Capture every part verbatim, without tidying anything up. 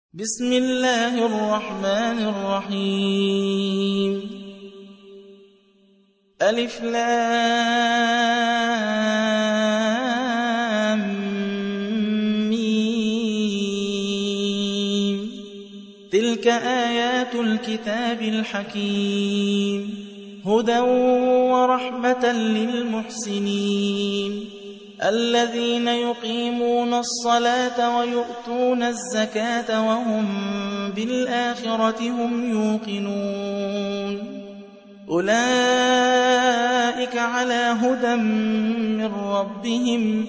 بسم الله الرحمن الرحيم ألف لام ميم تلك آيات الكتاب الحكيم هدى ورحمة للمحسنين الذين يقيمون الصلاة ويؤتون الزكاة وهم بالآخرة هم يوقنون أولئك على هدى من ربهم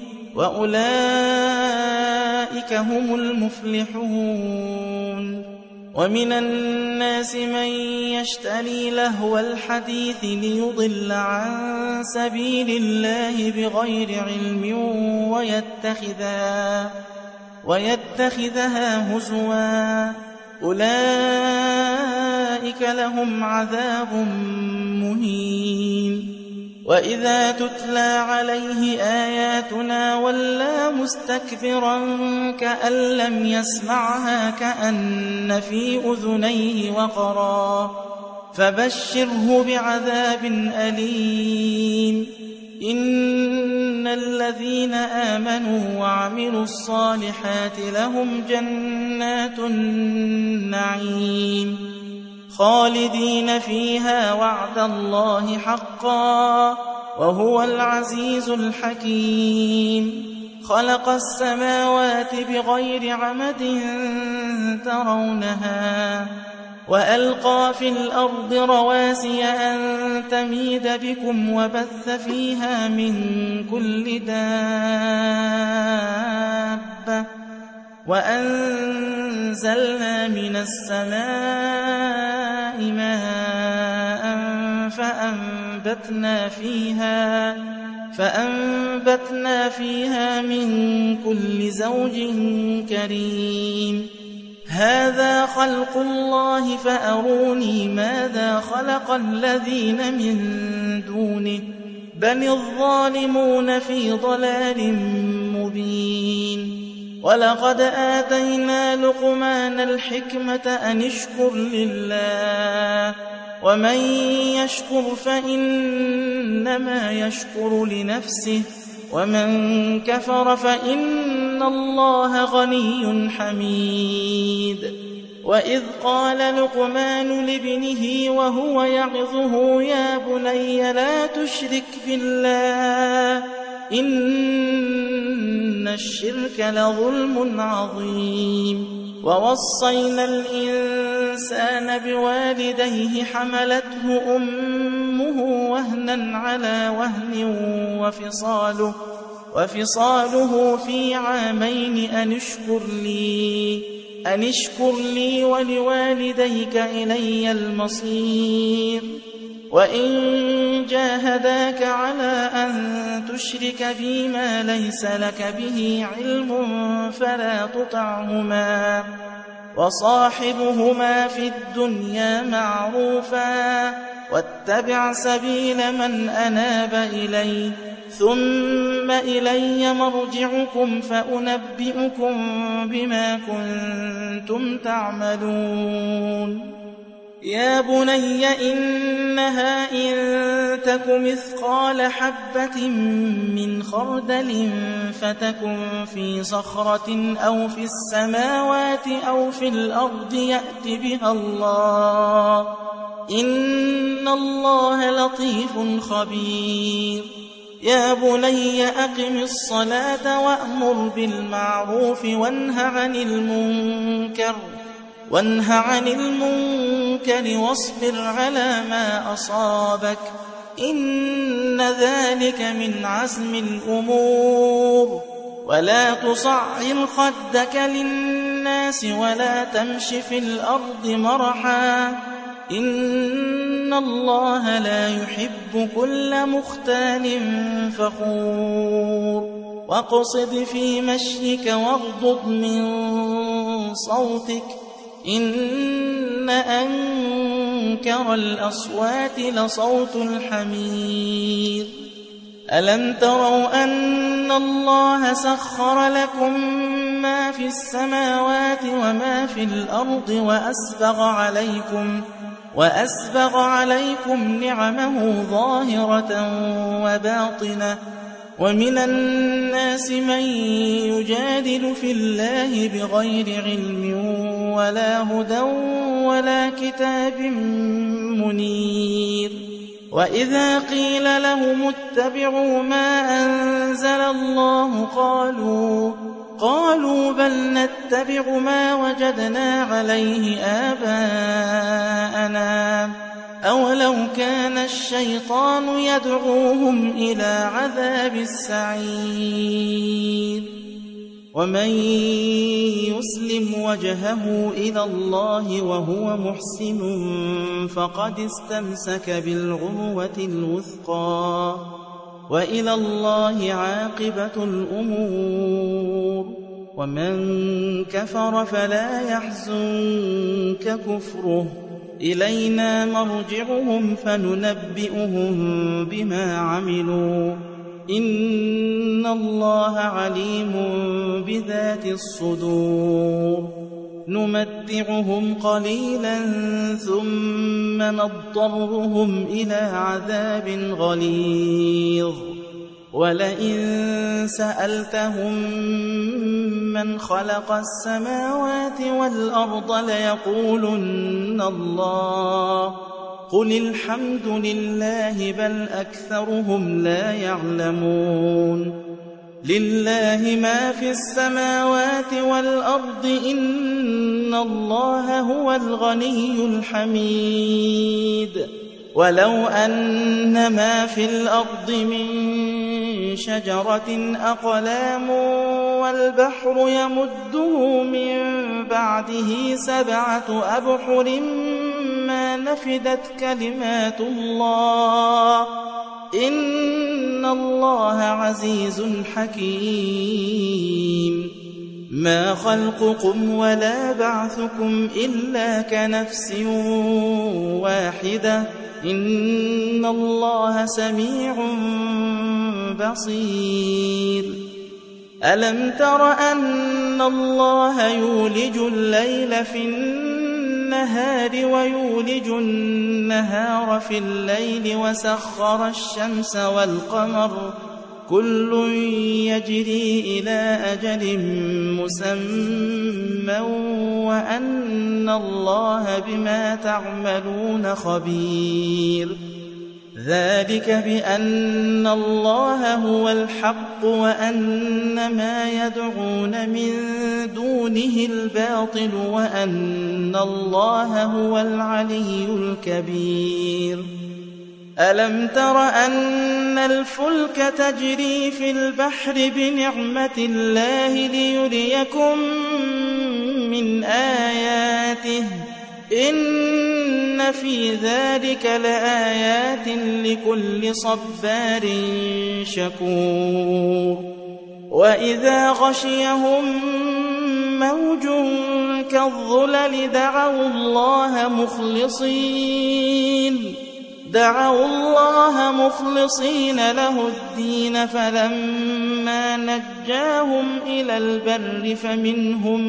وأولئك هم المفلحون ومن الناس من يشتري لهو الحديث ليضل عن سبيل الله بغير علم ويتخذها, ويتخذها هزوا أولئك لهم عذاب مهين وإذا تتلى عليه آياتنا ولى مستكبرا كأن لم يسمعها كأن في أذنيه وقرا فبشره بعذاب أليم إن الذين آمنوا وعملوا الصالحات لهم جنات النعيم خالدين فيها وعد الله حقا وهو العزيز الحكيم خلق السماوات بغير عمد ترونها وألقى في الأرض رواسي أن تميد بكم وبث فيها من كل دابة وأنزلنا من السماء ماء فأنبتنا فيها فأنبتنا فيها من كل زوج كريم هذا خلق الله فأروني ماذا خلق الذين من دونه بل الظالمون في ضلال مبين ولقد آتينا لقمان الحكمة أن اشكر لله ومن يشكر فإنما يشكر لنفسه ومن كفر فإن الله غني حميد وإذ قال لقمان لابنه وهو يعظه يا بني لا تشرك بالله إن الشرك لظلم عظيم ووصينا الإنسان بوالديه حملته أمه وهنا على وهن وفصاله, وفصاله في عامين أن اشكر لي أن اشكر لي ولوالديك إلي المصير وإن جاهداك على أن تشرك بي ما ليس لك به علم فلا تطعهما وصاحبهما في الدنيا معروفا واتبع سبيل من أناب إلي ثم إلي مرجعكم فأنبئكم بما كنتم تعملون يا بني إنها إن تك مثقال حبة من خردل فتكن في صخرة أو في السماوات أو في الأرض يأت بها الله إن الله لطيف خبير يا بني أقم الصلاة وأمر بالمعروف وانه عن المنكر وانه عن المنكر واصبر على ما أصابك إن ذلك من عزم الأمور ولا تصعر خدك للناس ولا تمش في الأرض مرحا إن الله لا يحب كل مختال فخور واقصد في مشيك واغضض من صوتك إن أنكر الأصوات لصوت الحمير ألم تروا أن الله سخر لكم ما ما في السماوات وما في الأرض وأسبغ عليكم وأسبغ عليكم نعمه ظاهرة وباطنة ومن الناس من يجادل في الله بغير علم ولا هدى ولا كتاب منير وإذا قيل لهم اتبعوا ما أنزل الله قالوا قالوا بل نتبع ما وجدنا عليه آباءنا أولو كان الشيطان يدعوهم إلى عذاب السعير ومن يسلم وجهه إلى الله وهو محسن فقد استمسك بالعروة الوثقى وإلى الله عاقبة الأمور ومن كفر فلا يحزنك كفره إلينا مرجعهم فننبئهم بما عملوا إن الله عليم بذات الصدور نمتعهم قليلا ثم نضطرهم إلى عذاب غليظ ولئن سألتهم من خلق السماوات والأرض ليقولن الله قل الحمد لله بل أكثرهم لا يعلمون لله ما في السماوات والأرض إن الله هو الغني الحميد ولو أن ما في الأرض من شجرة أقلام والبحر يمده من بعده سبعة أبحر ما نفدت كلمات الله إن الله عزيز حكيم ما خلقكم ولا بعثكم إلا كنفس واحدة إن الله سميع بصير ألم تر أن الله يولج الليل في النهار ويولج النهار في الليل وسخر الشمس والقمر كل يجري إلى أجل مسمى وأن الله بما تعملون خبير ذلك بأن الله هو الحق وأن ما يدعون من دونه الباطل وأن الله هو العلي الكبير ألم تر أن الفلك تجري في البحر بنعمة الله ليريكم من آياته إن في ذلك لآيات لكل صبار شكور وإذا غشيهم موج كالظلل دعوا الله مخلصين دعوا الله مخلصين له الدين فلما نجاهم إلى البر فمنهم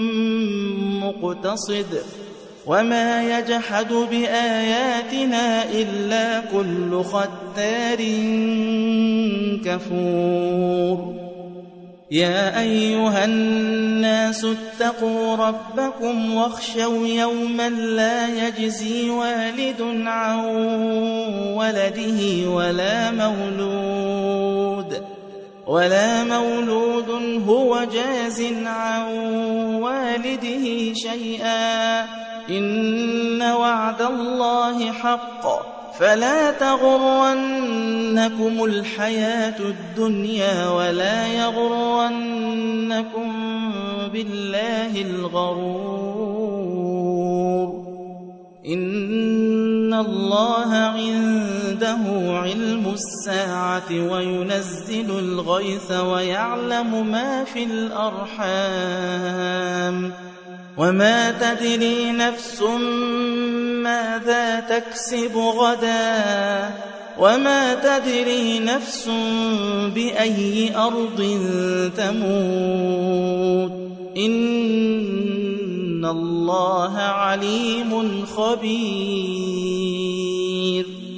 مقتصد وما يجحد بآياتنا إلا كل ختار كفور يا أيها الناس اتقوا ربكم واخشوا يوما لا يجزي والد عن ولده ولا مولود ولا مولود هو جاز عن والده شيئا إن وعد الله حق فلا تغرنكم الحياة الدنيا ولا يغرنكم بالله الغرور إن الله عنده علم الساعة وينزل الغيث ويعلم ما في الأرحام وما تدري نفس ماذا تكسب غدا وما تدري نفس بأي أرض تموت إن الله عليم خبير